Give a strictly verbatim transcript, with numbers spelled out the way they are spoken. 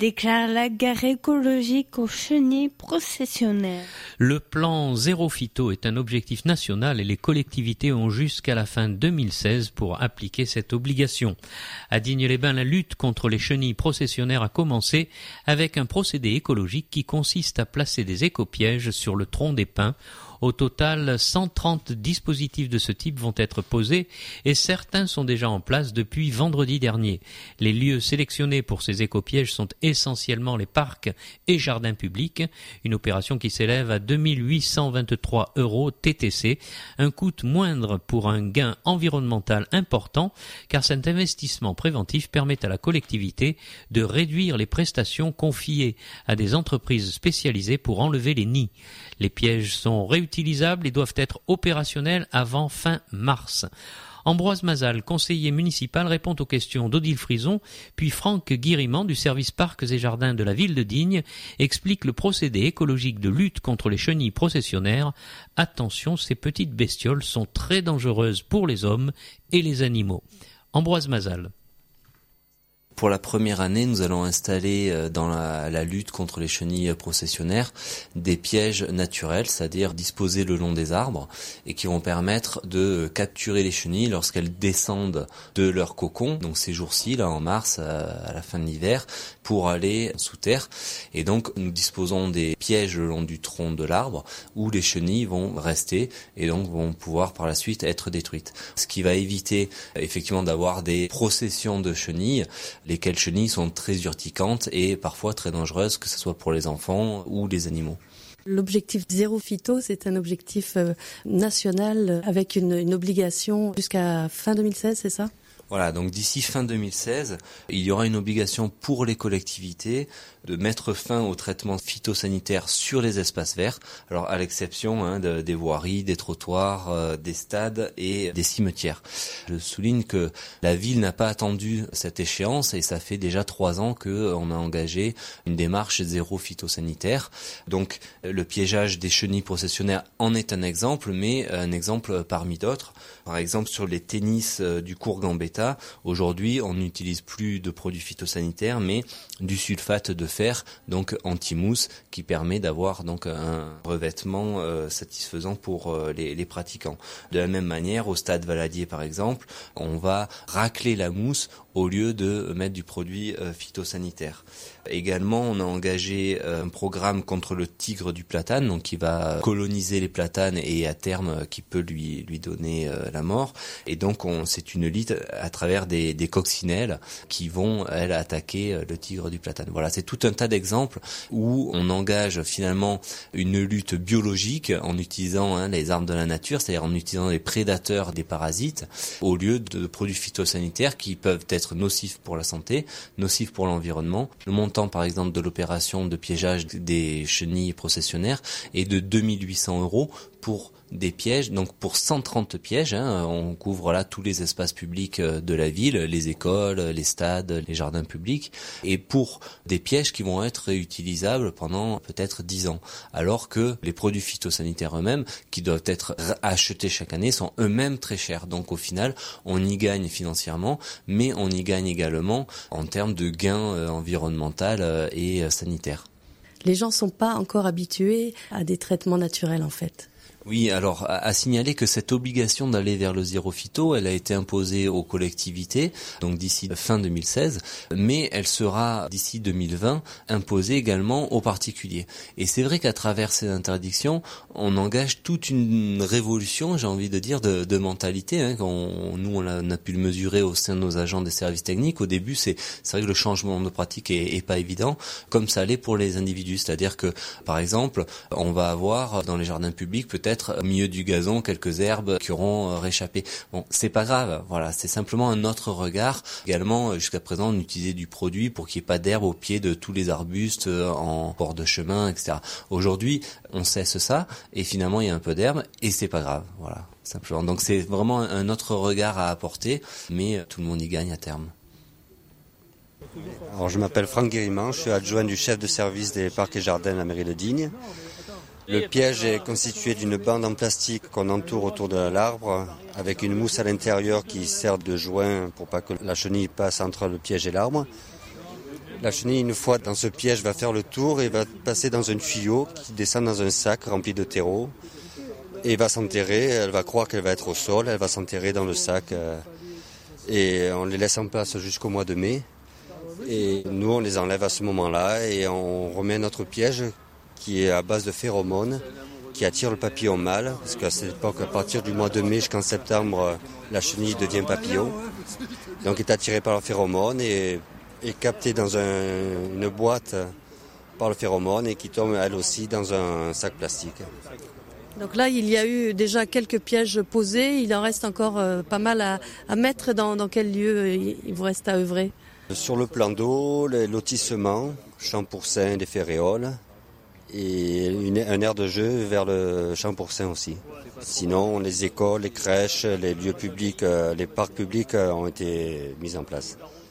déclare la guerre écologique aux chenilles processionnaires. Le plan Zéro Phyto est un objectif national et les collectivités ont jusqu'à la fin deux mille seize pour appliquer cette obligation. À Digne-les-Bains, la lutte contre les chenilles processionnaires a commencé avec un procédé écologique qui consiste à placer des écopièges sur le tronc des pins. Au total, cent trente dispositifs de ce type vont être posés et certains sont déjà en place depuis vendredi dernier. Les lieux sélectionnés pour ces écopièges sont essentiellement les parcs et jardins publics, une opération qui s'élève à deux mille huit cent vingt-trois euros T T C, un coût moindre pour un gain environnemental important car cet investissement préventif permet à la collectivité de réduire les prestations confiées à des entreprises spécialisées pour enlever les nids. Les pièges sont réutilisables et doivent être opérationnels avant fin mars. Ambroise Mazal, conseiller municipal, répond aux questions d'Odile Frison, puis Franck Guiriman du service Parcs et Jardins de la ville de Digne explique le procédé écologique de lutte contre les chenilles processionnaires. Attention, ces petites bestioles sont très dangereuses pour les hommes et les animaux. Ambroise Mazal. Pour la première année, nous allons installer dans la, la lutte contre les chenilles processionnaires des pièges naturels, c'est-à-dire disposés le long des arbres et qui vont permettre de capturer les chenilles lorsqu'elles descendent de leur cocon, donc ces jours-ci, là en mars, à la fin de l'hiver, pour aller sous terre. Et donc nous disposons des pièges le long du tronc de l'arbre où les chenilles vont rester et donc vont pouvoir par la suite être détruites. Ce qui va éviter effectivement d'avoir des processions de chenilles, lesquelles chenilles sont très urticantes et parfois très dangereuses, que ce soit pour les enfants ou les animaux. L'objectif Zéro Phyto, c'est un objectif national avec une, une obligation jusqu'à fin deux mille seize, c'est ça ? Voilà, donc d'ici fin deux mille seize, il y aura une obligation pour les collectivités de mettre fin au traitement phytosanitaire sur les espaces verts, alors à l'exception hein, de, des voiries, des trottoirs, euh, des stades et des cimetières. Je souligne que la ville n'a pas attendu cette échéance et ça fait déjà trois ans qu'on a engagé une démarche zéro phytosanitaire. Donc le piégeage des chenilles processionnaires en est un exemple, mais un exemple parmi d'autres. Par exemple sur les tennis du cours Gambetta, aujourd'hui on n'utilise plus de produits phytosanitaires mais du sulfate de fer, donc anti-mousse, qui permet d'avoir donc un revêtement euh, satisfaisant pour euh, les, les pratiquants. De la même manière, au stade Valadier par exemple, on va racler la mousse au lieu de mettre du produit euh, phytosanitaire. Également, on a engagé euh, un programme contre le tigre du platane, donc qui va coloniser les platanes et à terme euh, qui peut lui lui donner euh, la mort. Et donc, on, c'est une lutte à travers des, des coccinelles qui vont elles attaquer euh, le tigre du platane. Voilà, c'est tout un tas d'exemples où on engage finalement une lutte biologique en utilisant hein, les armes de la nature, c'est-à-dire en utilisant les prédateurs des parasites, au lieu de produits phytosanitaires qui peuvent être nocifs pour la santé, nocifs pour l'environnement. Le montant, par exemple, de l'opération de piégeage des chenilles processionnaires est de deux mille huit cents euros pour des pièges, donc pour cent trente pièges, hein, on couvre là tous les espaces publics de la ville, les écoles, les stades, les jardins publics, et pour des pièges qui vont être réutilisables pendant peut-être dix ans, alors que les produits phytosanitaires eux-mêmes, qui doivent être achetés chaque année, sont eux-mêmes très chers. Donc au final, on y gagne financièrement, mais on y gagne également en termes de gains environnemental et sanitaires. Les gens sont pas encore habitués à des traitements naturels en fait. Oui, alors à, à signaler que cette obligation d'aller vers le zéro phyto, elle a été imposée aux collectivités, donc d'ici fin deux mille seize, mais elle sera d'ici deux mille vingt imposée également aux particuliers. Et c'est vrai qu'à travers ces interdictions, on engage toute une révolution, j'ai envie de dire, de, de mentalité. Hein, on, nous, on a, on a pu le mesurer au sein de nos agents des services techniques. Au début, c'est, c'est vrai que le changement de pratique est, est pas évident, comme ça l'est pour les individus. C'est-à-dire que, par exemple, on va avoir dans les jardins publics peut-être au milieu du gazon quelques herbes qui auront réchappé. Bon, c'est pas grave, voilà, c'est simplement un autre regard. Également, jusqu'à présent, on utilisait du produit pour qu'il n'y ait pas d'herbe au pied de tous les arbustes en bord de chemin, et cetera. Aujourd'hui, on cesse ça et finalement, il y a un peu d'herbe et c'est pas grave, voilà, simplement. Donc c'est vraiment un autre regard à apporter, mais tout le monde y gagne à terme. Alors, je m'appelle Franck Guériman, je suis adjoint du chef de service des parcs et jardins de la mairie de Digne. Le piège est constitué d'une bande en plastique qu'on entoure autour de l'arbre avec une mousse à l'intérieur qui sert de joint pour pas que la chenille passe entre le piège et l'arbre. La chenille, une fois dans ce piège, va faire le tour et va passer dans un tuyau qui descend dans un sac rempli de terreau et va s'enterrer. Elle va croire qu'elle va être au sol, elle va s'enterrer dans le sac euh, et on les laisse en place jusqu'au mois de mai. Et nous, on les enlève à ce moment-là et on remet notre piège qui est à base de phéromones qui attire le papillon mâle, parce qu'à cette époque, à partir du mois de mai jusqu'en septembre, la chenille devient papillon. Donc, elle est attirée par le phéromone et est captée dans un, une boîte par le phéromone et qui tombe elle aussi dans un sac plastique. Donc là, il y a eu déjà quelques pièges posés. Il en reste encore euh, pas mal à, à mettre. Dans, dans quel lieu il vous reste à œuvrer? Sur le plan d'eau, les lotissements, champs pourcins, les féréoles, et une, un aire de jeu vers le champ pourcin aussi. Sinon, les écoles, les crèches, les lieux publics, les parcs publics ont été mis en place.